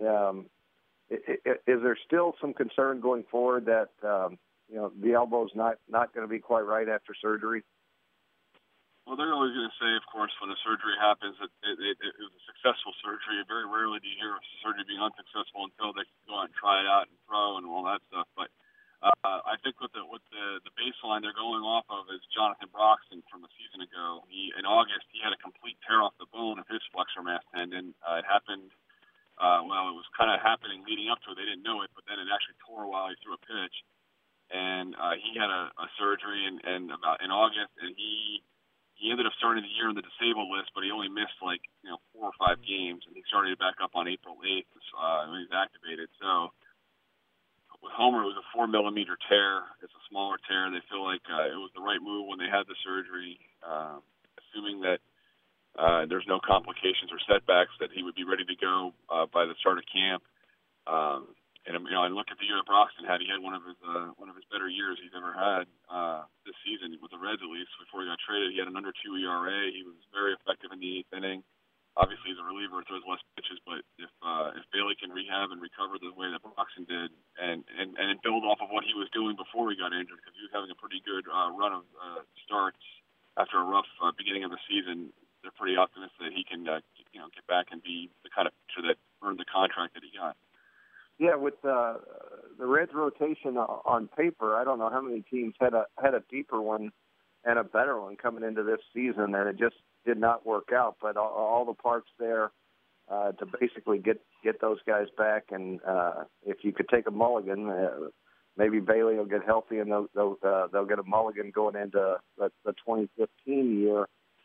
is there still some concern going forward that the elbow's not going to be quite right after surgery? Well, they're always going to say, of course, when a surgery happens that it was a successful surgery. Very rarely do you hear of surgery being unsuccessful until they go out and try it out and throw and all that stuff. But I think with the baseline they're going off of is Jonathan Broxton from a season ago. In August he had a complete tear off the bone of his flexor mass tendon. It happened. It was kind of happening leading up to it. They didn't know it, but then it actually tore while he threw a pitch. And he had a surgery in August, and he ended up starting the year on the disabled list, but he only missed 4 or 5 games, and he started back up on April 8th when he was activated. So with Homer, it was a 4-millimeter tear. It's a smaller tear. They feel like it was the right move when they had the surgery, assuming that there's no complications or setbacks, that he would be ready to go by the start of camp. And look at the year that Broxton had. He had one of his better years he's ever had this season with the Reds, at least before he got traded. He had an under 2 ERA. He was very effective in the 8th inning. Obviously, he's a reliever, throws less pitches. But if Bailey can rehab and recover the way that Broxton did, and build off of what he was doing before he got injured, because he was having a pretty good run of starts after a rough beginning of the season, they're pretty optimistic that he can get back and be the kind of pitcher that earned the contract that he got. Yeah, with the Reds rotation on paper, I don't know how many teams had a deeper one and a better one coming into this season, and it just did not work out. But all the parts there to basically get those guys back, and if you could take a mulligan, maybe Bailey will get healthy, and they'll get a mulligan going into the 2015 year.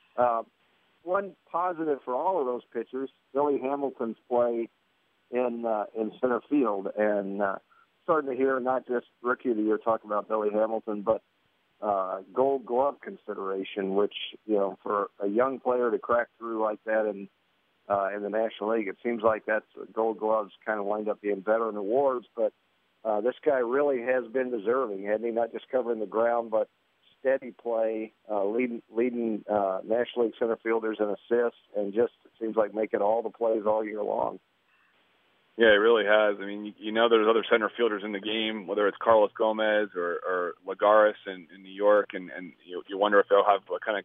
One positive for all of those pitchers, Billy Hamilton's play in center field, and starting to hear not just Rookie of the Year talk about Billy Hamilton, but Gold Glove consideration, which for a young player to crack through like that in the National League, it seems like that's Gold Gloves kind of wind up being veteran awards. But this guy really has been deserving, hadn't he? Not just covering the ground, but steady play, leading National League center fielders in assists, and just it seems like making all the plays all year long. Yeah, it really has. I mean, there's other center fielders in the game, whether it's Carlos Gomez or Lagares in New York, and you wonder if they'll have what kind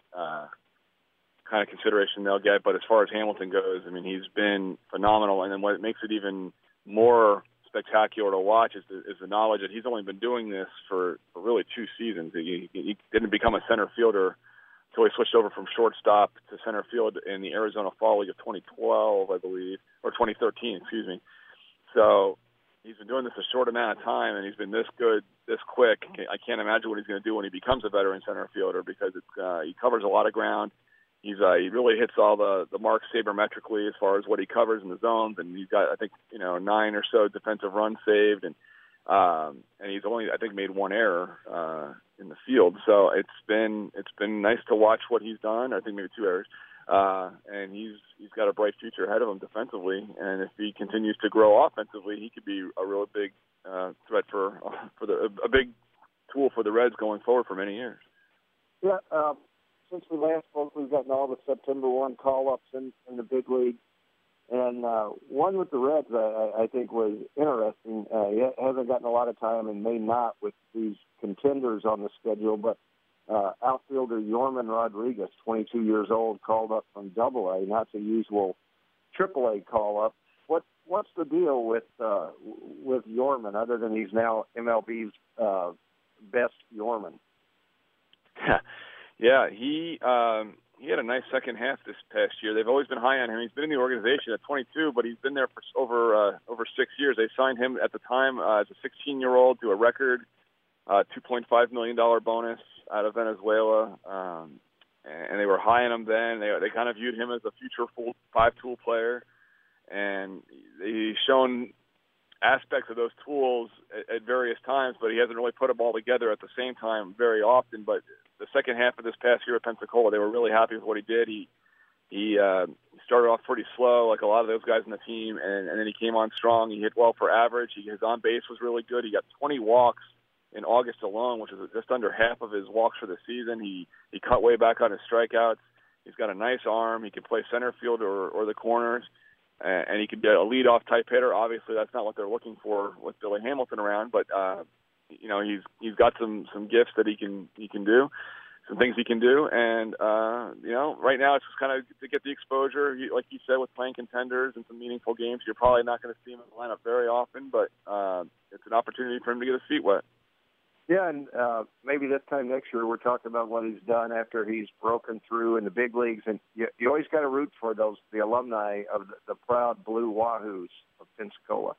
of consideration they'll get. But as far as Hamilton goes, I mean, he's been phenomenal. And then what makes it even more spectacular to watch is the knowledge that he's only been doing this for really 2 seasons. He didn't become a center fielder until he switched over from shortstop to center field in the Arizona Fall League of 2012, I believe, or 2013, excuse me. So he's been doing this a short amount of time, and he's been this good, this quick. I can't imagine what he's going to do when he becomes a veteran center fielder, because he covers a lot of ground. He really hits all the marks sabermetrically as far as what he covers in the zones, and he's got, I think, 9 or so defensive runs saved, and he's only, I think, made 1 error in the field. So it's been nice to watch what he's done. I think maybe 2 errors, and he's got a bright future ahead of him defensively. And if he continues to grow offensively, he could be a real big threat for a big tool for the Reds going forward for many years. Yeah. Since we last spoke, we've gotten all the September 1 call-ups in the big league. And one with the Reds, I think, was interesting. He hasn't gotten a lot of time and may not with these contenders on the schedule, but outfielder Yorman Rodriguez, 22 years old, called up from AA, not the usual AAA call-up. What's the deal with Yorman, other than he's now MLB's best Yorman? Yeah, he he had a nice second half this past year. They've always been high on him. He's been in the organization at 22, but he's been there for over 6 years. They signed him at the time as a 16-year-old to a record $2.5 million bonus out of Venezuela, and they were high on him then. They kind of viewed him as a future full five-tool player, and he's shown aspects of those tools at various times, but he hasn't really put them all together at the same time very often. But the second half of this past year at Pensacola, they were really happy with what he did. He started off pretty slow, like a lot of those guys in the team, and then he came on strong. He hit well for average. His on base was really good. He got 20 walks in August alone, which is just under half of his walks for the season. He cut way back on his strikeouts. He's got a nice arm. He can play center field or the corners. And he could get a leadoff type hitter. Obviously, that's not what they're looking for with Billy Hamilton around. But he's got some gifts that he can do, some things he can do. And right now it's just kind of to get the exposure. Like you said, with playing contenders and some meaningful games, you're probably not going to see him in the lineup very often. But it's an opportunity for him to get his feet wet. Yeah, and maybe this time next year we're talking about what he's done after he's broken through in the big leagues. And you always got to root for the alumni of the proud Blue Wahoos of Pensacola.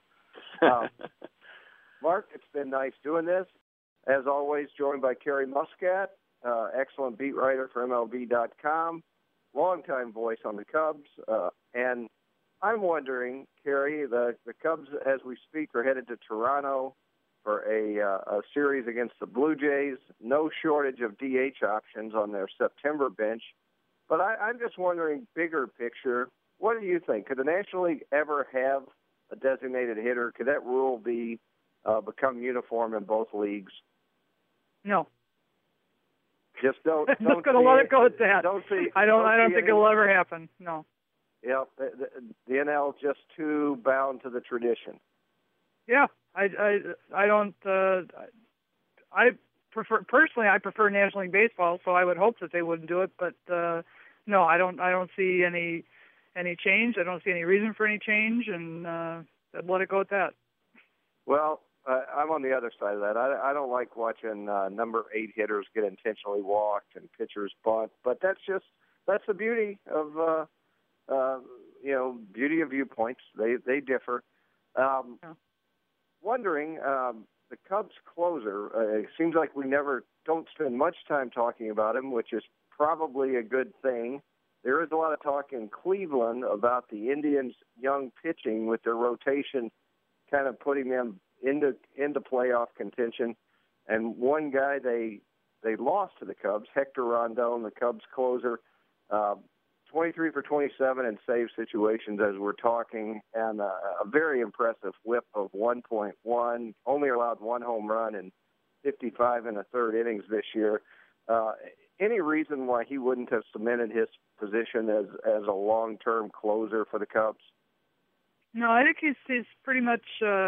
Mark, it's been nice doing this. As always, joined by Kerry Muscat, excellent beat writer for MLB.com, longtime voice on the Cubs. And I'm wondering, Kerry, the Cubs, as we speak, are headed to Toronto for a series against the Blue Jays. No shortage of DH options on their September bench. But I'm just wondering, bigger picture, what do you think? Could the National League ever have a designated hitter? Could that rule become uniform in both leagues? No. Just don't. I'm just going to let it go at that. I don't think it'll ever happen. No. Yeah, the NL just too bound to the tradition. Yeah. I don't. I prefer National League Baseball, so I would hope that they wouldn't do it. But no, I don't see any change. I don't see any reason for any change, and I'd let it go at that. Well, I'm on the other side of that. I don't like watching number 8 hitters get intentionally walked and pitchers bunt. But that's the beauty of beauty of viewpoints. They differ. Yeah. Wondering, the Cubs closer, it seems like we don't spend much time talking about him, which is probably a good thing. There is a lot of talk in Cleveland about the Indians' young pitching with their rotation kind of putting them into playoff contention. And one guy they lost to the Cubs, Hector Rondon, the Cubs closer, 23 for 27 in save situations as we're talking, and a very impressive whip of 1.1, only allowed 1 home run in 55 in the third innings this year. Any reason why he wouldn't have cemented his position as a long-term closer for the Cubs? No, I think he's pretty much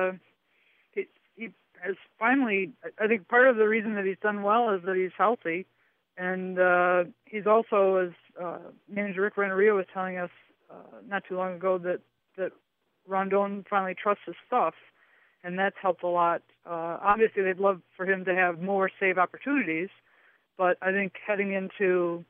he has finally. I think part of the reason that he's done well is that he's healthy. And he's also, as manager Rick Renneria was telling us not too long ago, that Rondon finally trusts his stuff, and that's helped a lot. Obviously, they'd love for him to have more save opportunities, but I think heading into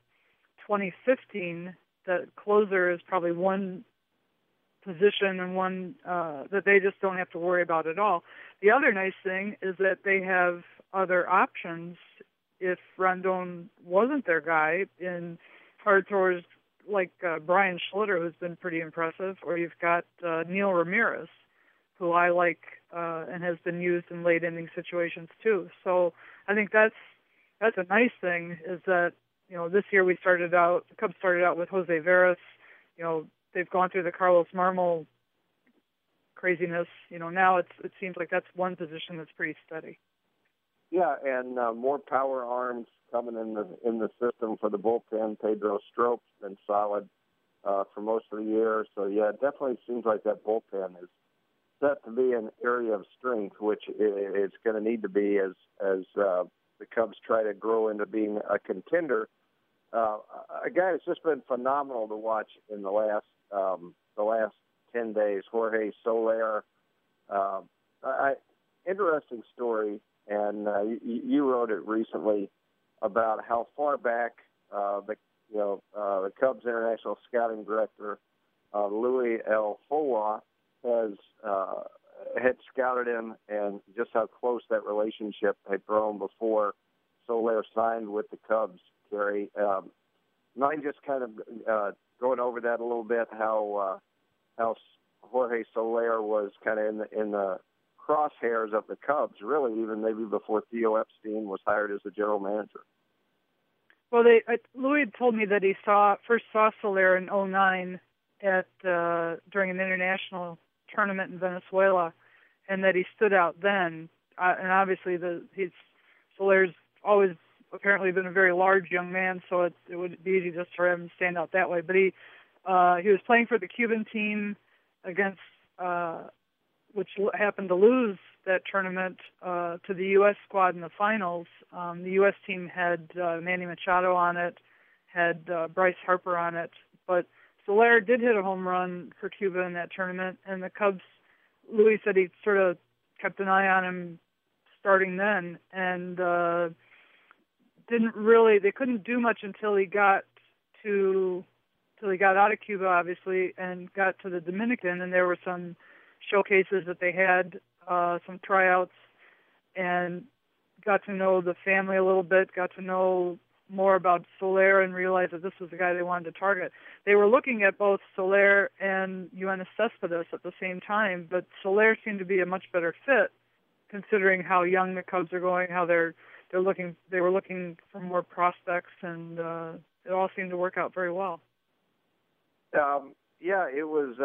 2015, the closer is probably one position and one that they just don't have to worry about at all. The other nice thing is that they have other options if Rondon wasn't their guy in hard throwers like Brian Schlitter, who's been pretty impressive, or you've got Neil Ramirez, who I like and has been used in late inning situations too. So I think that's a nice thing, is that this year the Cubs started out with Jose Veras. They've gone through the Carlos Marmol craziness. Now it seems like that's one position that's pretty steady. Yeah, and more power arms coming in the system for the bullpen. Pedro Strope's been solid for most of the year. So, yeah, it definitely seems like that bullpen is set to be an area of strength, which it's going to need to be as the Cubs try to grow into being a contender. A guy that's just been phenomenal to watch in the last 10 days, Jorge Soler. Interesting story. And you wrote it recently about how far back International Scouting Director Louis L. Fowa had scouted him, and just how close that relationship had grown before Soler signed with the Cubs, Kerry. Mind just kind of going over that a little bit, how Jorge Soler was kind of in the crosshairs of the Cubs, really, even maybe before Theo Epstein was hired as the general manager. Well, Louis had told me that he first saw Soler in 2009 during an international tournament in Venezuela, and that he stood out then. And obviously, Soler's always apparently been a very large young man, so it would be easy just for him to stand out that way. But he was playing for the Cuban team against which happened to lose that tournament to the U.S. squad in the finals. The U.S. team had Manny Machado on it, had Bryce Harper on it, but Soler did hit a home run for Cuba in that tournament, and the Cubs, Louis said he sort of kept an eye on him starting then, and they couldn't do much until he got out of Cuba, obviously, and got to the Dominican, and there were some showcases that they had, some tryouts, and got to know the family a little bit, got to know more about Soler, and realized that this was the guy they wanted to target. They were looking at both Soler and Yoenis Cespedes at the same time, but Soler seemed to be a much better fit, considering how young the Cubs are going, how they were looking for more prospects, and it all seemed to work out very well. Yeah, it was.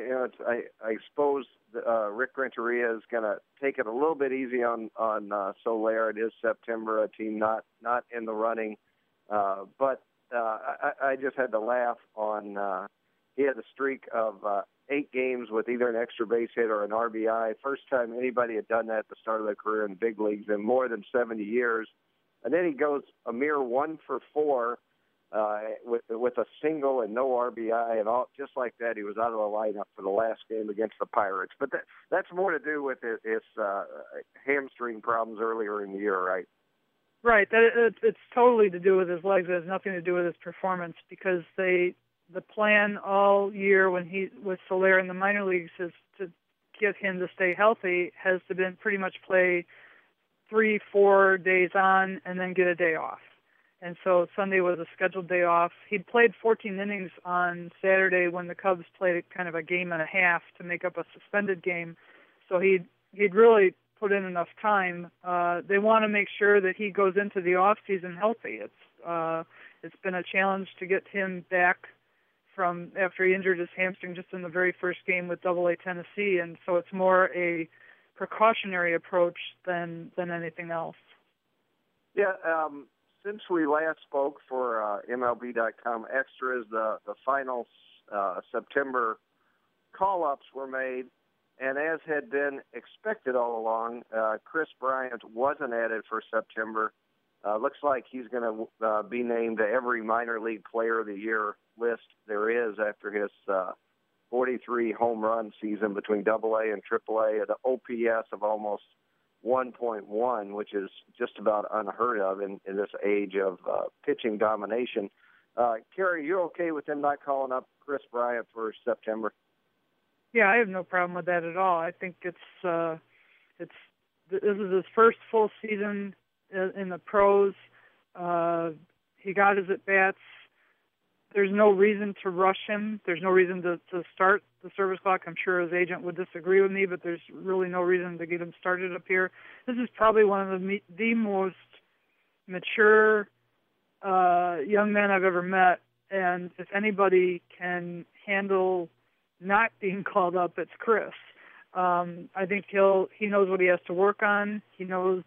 I suppose Rick Renteria is going to take it a little bit easy on Soler. It is September, a team not in the running, but I just had to laugh on. He had a streak of 8 games with either an extra base hit or an RBI. First time anybody had done that at the start of their career in the big leagues in more than 70 years. And then he goes a mere 1 for 4 with a single and no RBI, and all just like that. He was out of the lineup for the last game against the Pirates. But that's more to do with his hamstring problems earlier in the year, right? Right. It's totally to do with his legs. It has nothing to do with his performance, because the plan all year with Soler in the minor leagues is to get him to stay healthy, has to been pretty much play 3-4 days on and then get a day off. And so Sunday was a scheduled day off. He'd played 14 innings on Saturday when the Cubs played kind of a game and a half to make up a suspended game. So he'd really put in enough time. They want to make sure that he goes into the off season healthy. It's been a challenge to get him back from after he injured his hamstring just in the very first game with AA Tennessee, and so it's more a precautionary approach than anything else. Yeah. Since we last spoke for MLB.com Extras, the final September call-ups were made, and as had been expected all along, Kris Bryant wasn't added for September. Looks like he's going to be named to every minor league player of the year list there is after his 43 home run season between AA and AAA at an OPS of almost 1.1, which is just about unheard of in this age of pitching domination. Kerry, you okay with them not calling up Kris Bryant for September? Yeah, I have no problem with that at all. I think this is his first full season in the pros. He got his at-bats. There's no reason to rush him. There's no reason to start the service clock. I'm sure his agent would disagree with me, but there's really no reason to get him started up here. This is probably one of the most mature young men I've ever met, and if anybody can handle not being called up, it's Kris. I think he knows what he has to work on. He knows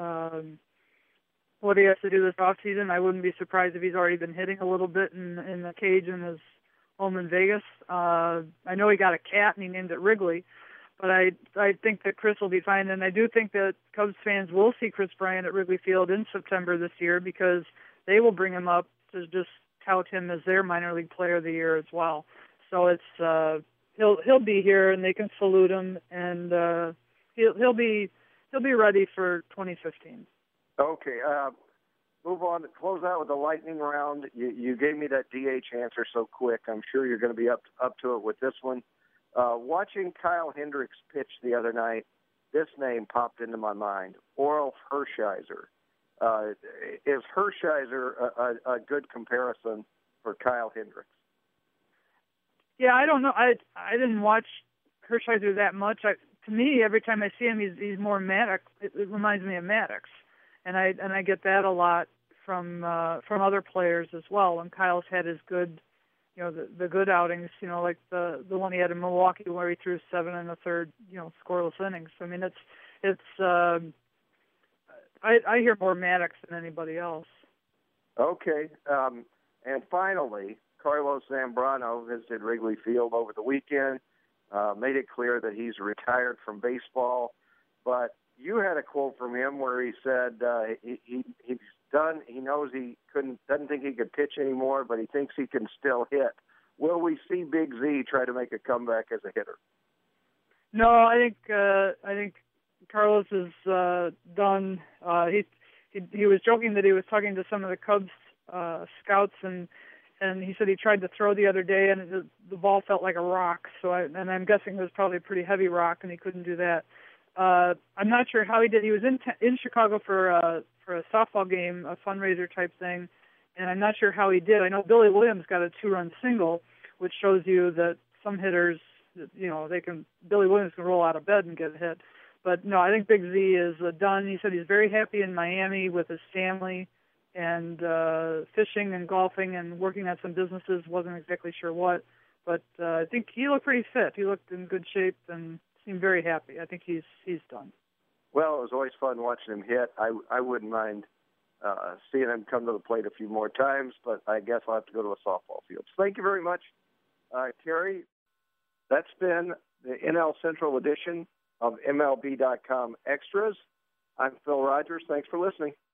what he has to do this off season. I wouldn't be surprised if he's already been hitting a little bit in the cage in his home in Vegas. I know he got a cat and he named it Wrigley, but I think that Kris will be fine, and I do think that Cubs fans will see Kris Bryant at Wrigley Field in September this year, because they will bring him up to just tout him as their minor league player of the year as well. So it's he'll be here and they can salute him, and he'll be ready for 2015. Okay. move on to close out with the lightning round. You gave me that DH answer so quick. I'm sure you're going to be up to it with this one. Watching Kyle Hendricks pitch the other night, this name popped into my mind: Orel Hershiser. Is Hershiser a good comparison for Kyle Hendricks? Yeah, I don't know. I didn't watch Hershiser that much. To me, every time I see him, he's more Maddox. It reminds me of Maddox, and I get that a lot from other players as well. When Kyle's had his good, the good outings, like the one he had in Milwaukee where he threw 7 1/3, scoreless innings. I mean, I hear more Maddox than anybody else. Okay, and finally, Carlos Zambrano visited Wrigley Field over the weekend. Made it clear that he's retired from baseball, but you had a quote from him where he said he's done. He knows doesn't think he could pitch anymore, but he thinks he can still hit. Will we see Big Z try to make a comeback as a hitter? No, I think Carlos is done. He was joking that he was talking to some of the Cubs scouts and he said he tried to throw the other day and the ball felt like a rock. And I'm guessing it was probably a pretty heavy rock, and he couldn't do that. I'm not sure how he did. He was in Chicago for a softball game, a fundraiser type thing, and I'm not sure how he did. I know Billy Williams got a 2-run single, which shows you that some hitters, Billy Williams can roll out of bed and get a hit. But no, I think Big Z is done. He said he's very happy in Miami with his family, and fishing and golfing and working on some businesses, wasn't exactly sure what, but I think he looked pretty fit. He looked in good shape and seemed very happy. I think he's done. Well, it was always fun watching him hit. I wouldn't mind seeing him come to the plate a few more times, but I guess I'll have to go to a softball field. So thank you very much, Terry. That's been the NL Central edition of MLB.com Extras. I'm Phil Rogers. Thanks for listening.